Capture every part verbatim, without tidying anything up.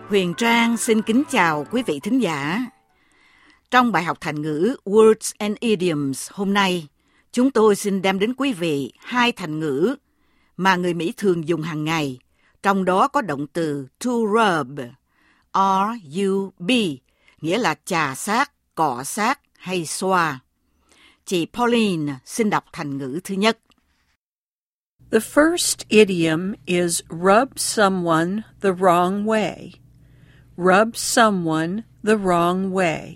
Huyền Trang xin kính chào quý vị thính giả. Trong bài học thành ngữ Words and Idioms hôm nay, chúng tôi xin đem đến quý vị hai thành ngữ mà người Mỹ thường dùng hàng ngày, trong đó có động từ to rub, R U B, nghĩa là chà sát, cọ sát hay xoa. Chị Pauline xin đọc thành ngữ thứ nhất. The first idiom is rub someone the wrong way. Rub someone the wrong way.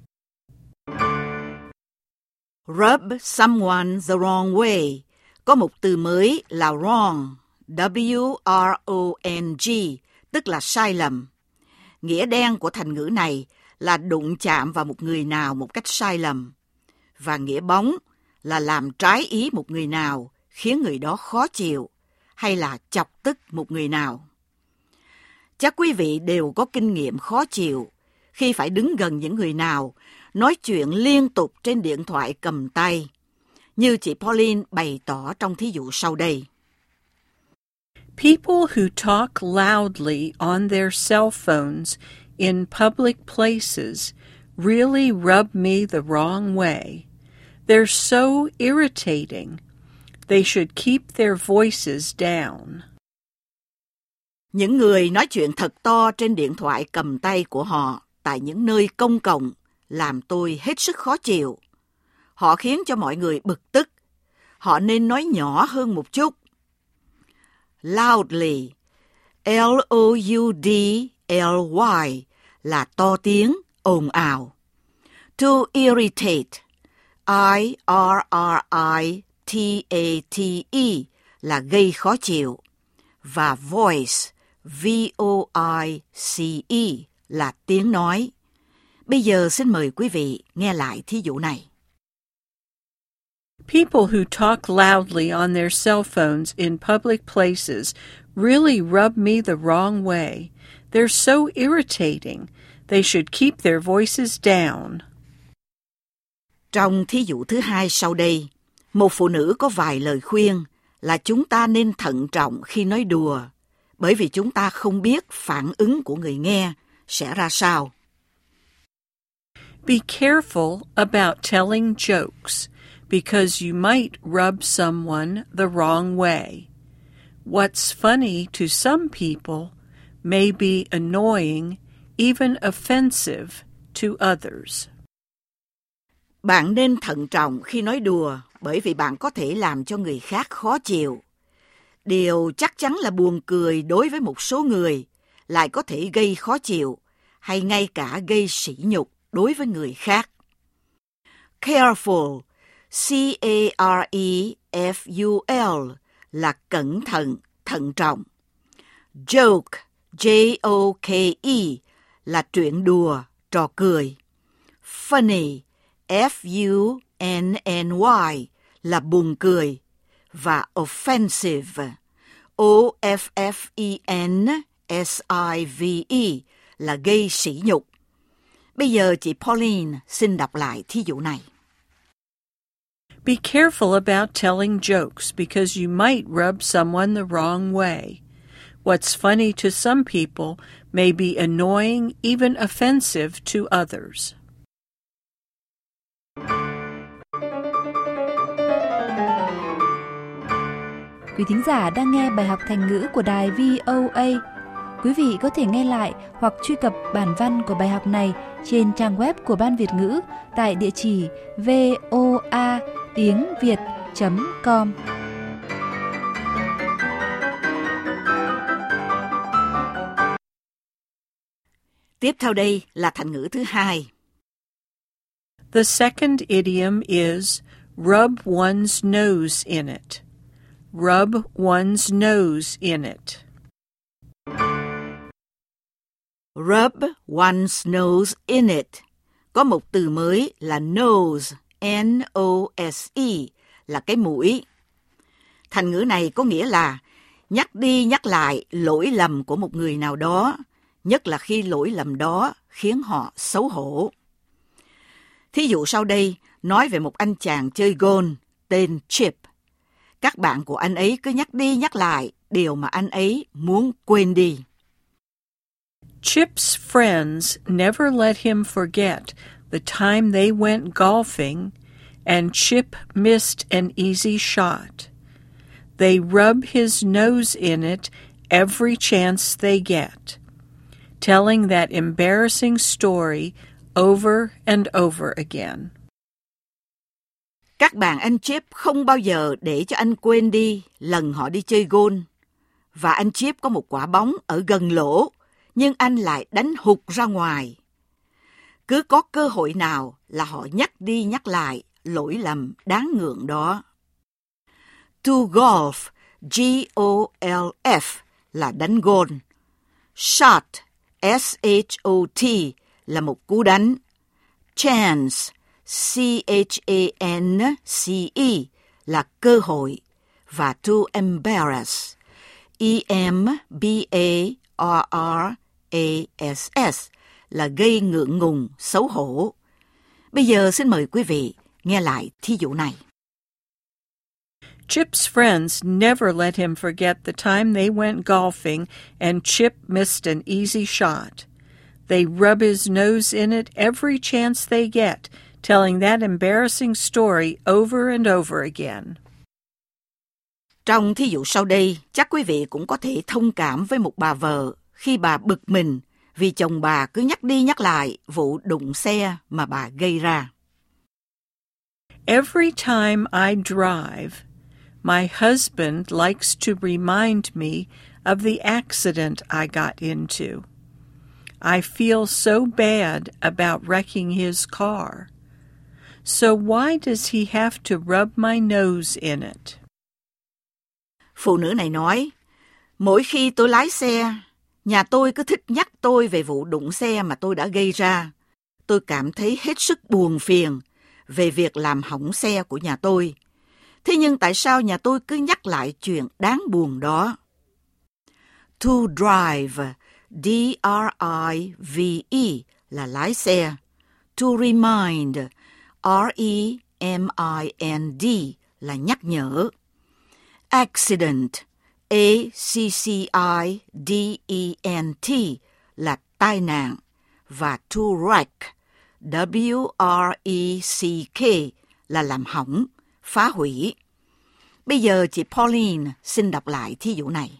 Rub someone the wrong way. Có một từ mới là wrong, W R O N G, tức là sai lầm. Nghĩa đen của thành ngữ này là đụng chạm vào một người nào một cách sai lầm. Và nghĩa bóng là làm trái ý một người nào, khiến người đó khó chịu, hay là chọc tức một người nào. Chắc quý vị đều có kinh nghiệm khó chịu khi phải đứng gần những người nào nói chuyện liên tục trên điện thoại cầm tay, như chị Pauline bày tỏ trong thí dụ sau đây. People who talk loudly on their cell phones in public places really rub me the wrong way. They're so irritating. They should keep their voices down. Những người nói chuyện thật to trên điện thoại cầm tay của họ tại những nơi công cộng làm tôi hết sức khó chịu. Họ khiến cho mọi người bực tức. Họ nên nói nhỏ hơn một chút. Loudly, L O U D L Y, là to tiếng, ồn ào. To irritate, I R R I T A T E, là gây khó chịu. Và voice, V O I C E, là tiếng nói. Bây giờ xin mời quý vị nghe lại thí dụ này. People who talk loudly on their cell phones in public places really rub me the wrong way. They're so irritating. They should keep their voices down. Trong thí dụ thứ hai sau đây, một phụ nữ có vài lời khuyên là chúng ta nên thận trọng khi nói đùa, bởi vì chúng ta không biết phản ứng của người nghe sẽ ra sao. Be careful about telling jokes, because you might rub someone the wrong way. What's funny to some people may be annoying, even offensive to others. Bạn nên thận trọng khi nói đùa, bởi vì bạn có thể làm cho người khác khó chịu. Điều chắc chắn là buồn cười đối với một số người, lại có thể gây khó chịu, hay ngay cả gây sỉ nhục đối với người khác. Careful, C A R E F U L, là cẩn thận, thận trọng. Joke, J O K E, là chuyện đùa, trò cười. Funny, F U N N Y, là buồn cười. Và offensive, O F F E N S I V E, là gây sỉ nhục. Bây giờ chị Pauline xin đọc lại thí dụ này. Be careful about telling jokes, because you might rub someone the wrong way. What's funny to some people may be annoying, even offensive to others. Quý thính giả đang nghe bài học thành ngữ của đài V O A. Quý vị có thể nghe lại hoặc truy cập bản văn của bài học này trên trang web của Ban Việt ngữ tại địa chỉ voa tiếng việt chấm com. Tiếp theo đây là thành ngữ thứ hai. The second idiom is rub one's nose in it. Rub one's nose in it. Rub one's nose in it. Có một từ mới là nose, N O S E, là cái mũi. Thành ngữ này có nghĩa là nhắc đi nhắc lại lỗi lầm của một người nào đó, nhất là khi lỗi lầm đó khiến họ xấu hổ. Thí dụ sau đây nói về một anh chàng chơi golf tên Chip. Các bạn của anh ấy cứ nhắc đi nhắc lại điều mà anh ấy muốn quên đi. Chip's friends never let him forget the time they went golfing and Chip missed an easy shot. They rub his nose in it every chance they get, telling that embarrassing story over and over again. Các bạn anh Chip không bao giờ để cho anh quên đi lần họ đi chơi golf. Và anh Chip có một quả bóng ở gần lỗ, nhưng anh lại đánh hụt ra ngoài. Cứ có cơ hội nào là họ nhắc đi nhắc lại lỗi lầm đáng ngượng đó. To golf, G O L F, là đánh golf. Shot, S H O T, là một cú đánh. Chance, C H A N C E, là cơ hội. Và to embarrass, E M B A R R A S S, là gây ngượng ngùng, xấu hổ. Bây giờ xin mời quý vị nghe lại thí dụ này. Chip's friends never let him forget the time they went golfing and Chip missed an easy shot. They rub his nose in it every chance they get, telling that embarrassing story over and over again. Trong thí dụ sau đây, chắc quý vị cũng có thể thông cảm với một bà vợ khi bà bực mình vì chồng bà cứ nhắc đi nhắc lại vụ đụng xe mà bà gây ra. Every time I drive, my husband likes to remind me of the accident I got into. I feel so bad about wrecking his car. So why does he have to rub my nose in it? Phụ nữ này nói, mỗi khi tôi lái xe, nhà tôi cứ thích nhắc tôi về vụ đụng xe mà tôi đã gây ra. Tôi cảm thấy hết sức buồn phiền về việc làm hỏng xe của nhà tôi. Thế nhưng tại sao nhà tôi cứ nhắc lại chuyện đáng buồn đó? To drive, D R I V E, là lái xe. To remind, R E M I N D, là nhắc nhở. Accident, A C C I D E N T, là tai nạn. Và to wreck, W R E C K, là làm hỏng, phá hủy. Bây giờ chị Pauline xin đọc lại thí dụ này.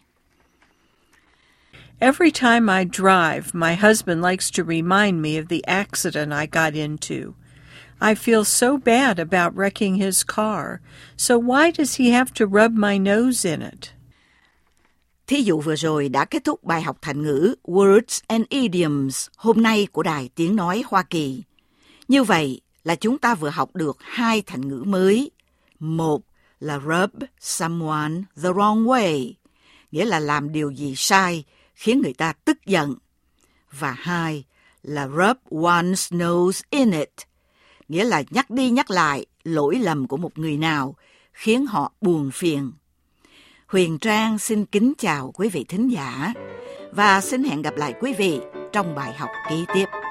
Every time I drive, my husband likes to remind me of the accident I got into. I feel so bad about wrecking his car. So why does he have to rub my nose in it? Thí dụ vừa rồi đã kết thúc bài học thành ngữ Words and Idioms hôm nay của Đài Tiếng Nói Hoa Kỳ. Như vậy là chúng ta vừa học được hai thành ngữ mới. Một là rub someone the wrong way, nghĩa là làm điều gì sai khiến người ta tức giận. Và hai là rub one's nose in it, nghĩa là nhắc đi nhắc lại lỗi lầm của một người nào khiến họ buồn phiền. Huyền Trang xin kính chào quý vị thính giả và xin hẹn gặp lại quý vị trong bài học kế tiếp.